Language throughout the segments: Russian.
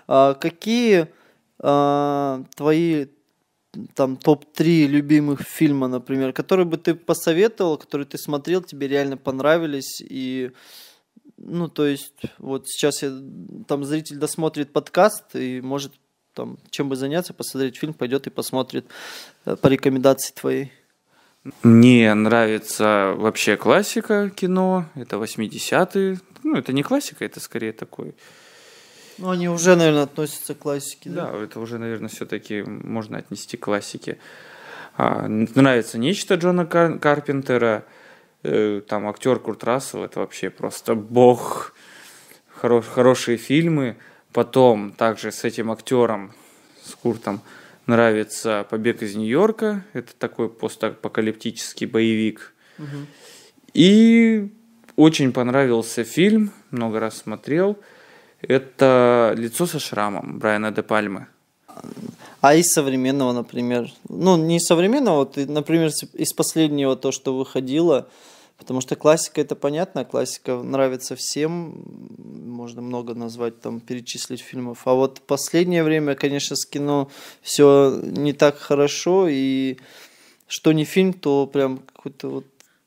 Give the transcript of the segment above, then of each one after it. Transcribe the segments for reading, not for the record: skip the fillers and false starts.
Какие твои там топ-3 любимых фильма, например, которые бы ты посоветовал, которые ты смотрел, тебе реально понравились и ну, то есть, вот сейчас там зритель досмотрит подкаст и может там чем бы заняться, посмотреть фильм, пойдет и посмотрит по рекомендации твоей. Мне нравится вообще классика кино, это 80-е. Ну, это не классика, это скорее такой... Ну, они уже, наверное, относятся к классике, да? Да, это уже, наверное, все-таки можно отнести к классике. Нравится «Нечто» Джона Карпентера. Там актер Курт Рассел, это вообще просто бог. Хорошие фильмы. Потом также с этим актером, с Куртом, нравится «Побег из Нью-Йорка». Это такой постапокалиптический боевик. Угу. И очень понравился фильм, много раз смотрел. Это «Лицо со шрамом» Брайана де Пальмы. А из современного, например? Ну, не современного, вот, например, из последнего то, что выходило. Потому что классика, это понятно, классика нравится всем. Можно много назвать, там, перечислить фильмов. А вот последнее время, конечно, с кино все не так хорошо. И что не фильм, то прям какой-то вот...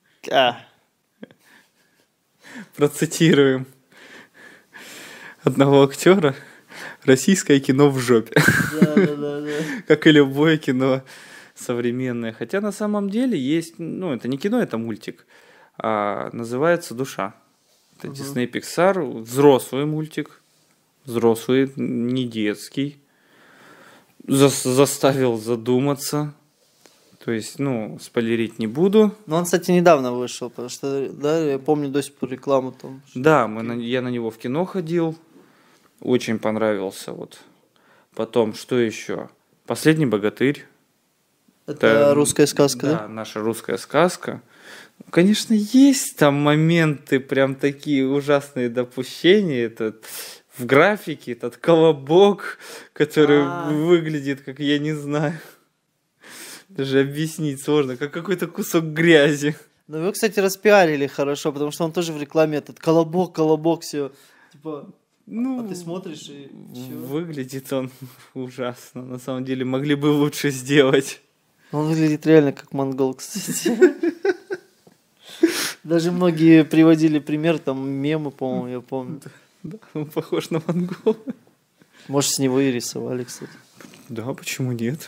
Процитируем одного актера. Российское кино в жопе. Да. Как и любое кино современное. Хотя на самом деле есть... Ну, это не кино, это мультик. Называется «Душа». Это Disney Pixar. Взрослый мультик. Взрослый, не детский. Заставил задуматься. То есть, ну, спойлерить не буду. Но он, кстати, недавно вышел, потому что, да, я помню до сих пор рекламу там. Да, я на него в кино ходил. Очень понравился. Вот. Потом, что еще? «Последний богатырь». Это русская сказка, да? Да, наша русская сказка. Конечно, есть там моменты, прям такие ужасные допущения. Этот в графике, этот колобок, который выглядит, как я не знаю. Даже объяснить сложно, как какой-то кусок грязи. Ну, его, кстати, распиарили хорошо, потому что он тоже в рекламе этот колобок, все. Типа, а ты смотришь и чё? Выглядит он ужасно. На самом деле могли бы лучше сделать. Он выглядит реально как монгол, кстати. Даже многие приводили пример, там мемы, по-моему, я помню. Да, он похож на монгола. Может, с него и рисовали, кстати. Да, почему нет?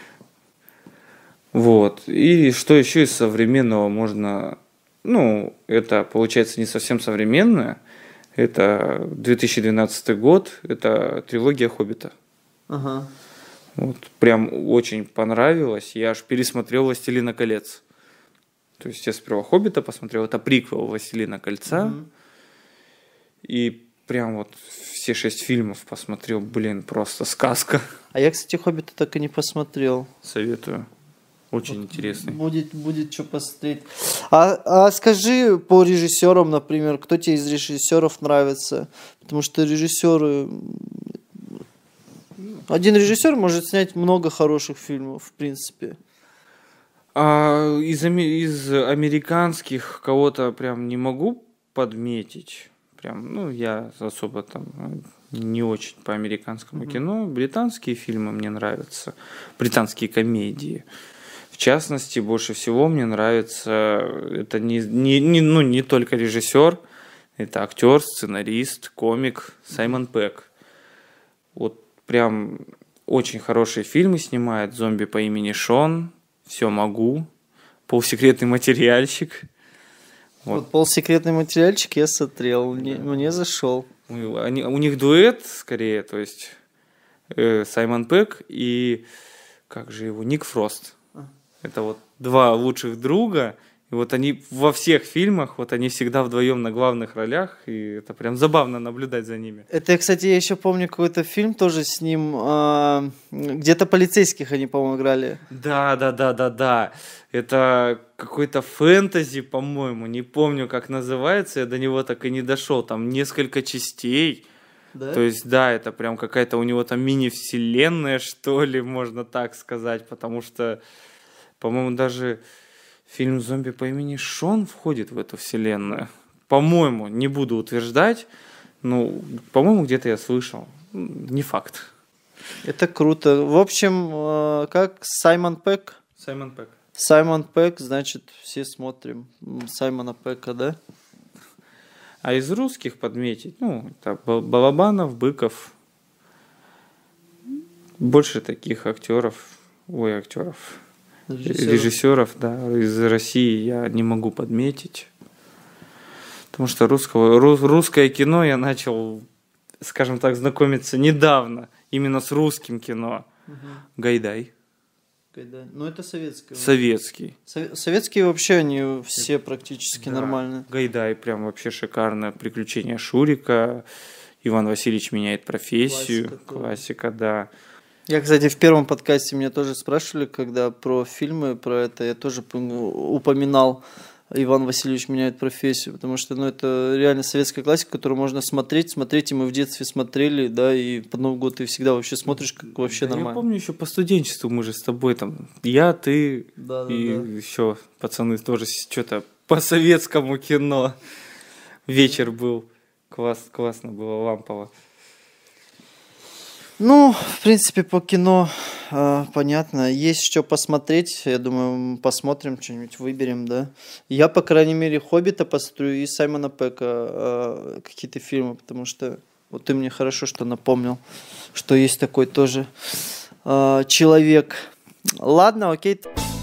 Вот. И что еще из современного можно... Ну, это, получается, не совсем современное. Это 2012 год. Это трилогия «Хоббита». Ага. Вот. Прям очень понравилось. Я аж пересмотрел «Властелина колец». То есть я сперва «Хоббита» посмотрел. Это приквел «Властелина кольца». Угу. И прям вот все 6 фильмов посмотрел. Блин, просто сказка. А я, кстати, «Хоббита» так и не посмотрел. Советую. Очень вот интересный. Будет что посмотреть. А скажи по режиссерам, например, кто тебе из режиссеров нравится? Потому что режиссеры... Один режиссер может снять много хороших фильмов, в принципе. Из американских кого-то прям не могу подметить. Прям, ну, я особо там не очень по американскому кино. Британские фильмы мне нравятся. Британские комедии. В частности, больше всего мне нравится, это не только режиссер, это актер, сценарист, комик Саймон Пегг. Вот прям очень хорошие фильмы снимает. «Зомби по имени Шон», «Все могу», «Полусекретный материальчик». Вот «Полусекретный материальчик» я смотрел, мне зашел. У них дуэт, скорее, то есть Саймон Пегг и, как же его, Ник Фрост. Это вот два лучших друга, и вот они во всех фильмах, вот они всегда вдвоем на главных ролях, и это прям забавно наблюдать за ними. Это, кстати, я еще помню какой-то фильм тоже с ним, где-то полицейских они, по-моему, играли. Да. Это какой-то фэнтези, по-моему, не помню, как называется, я до него так и не дошел, там несколько частей. Да? То есть, да, это прям какая-то у него там мини-вселенная, что ли, можно так сказать, потому что, по-моему, даже фильм «Зомби по имени Шон» входит в эту вселенную. По-моему, не буду утверждать, но, по-моему, где-то я слышал. Не факт. Это круто. В общем, как Саймон Пегг? Саймон Пегг. Саймон Пегг, значит, все смотрим Саймона Пегга, да? А из русских подметить, ну, это Балабанов, Быков. Больше таких режиссеров, да, из России я не могу подметить. Потому что русское кино я начал, скажем так, знакомиться недавно. Именно с русским кино. Гайдай. Ну, это советское. Советский. Советские вообще, они все практически нормальные. Гайдай прям вообще шикарно. «Приключения Шурика», «Иван Васильевич меняет профессию». Классика, да. Я, кстати, в первом подкасте меня тоже спрашивали, когда про фильмы, про это, я тоже упоминал «Иван Васильевич меняет профессию», потому что, ну, это реально советская классика, которую можно смотреть, и мы в детстве смотрели, да, и под Новый год ты всегда вообще смотришь, как вообще нормально. Я помню еще по студенчеству мы же с тобой там, я, ты еще пацаны тоже что-то по советскому кино. Вечер был, классно было, лампово. Ну, в принципе, по кино понятно. Есть что посмотреть. Я думаю, посмотрим, что-нибудь выберем, да. Я, по крайней мере, «Хоббита» посмотрю и Саймона Пегга какие-то фильмы, потому что вот ты мне хорошо что напомнил, что есть такой тоже человек. Ладно, окей.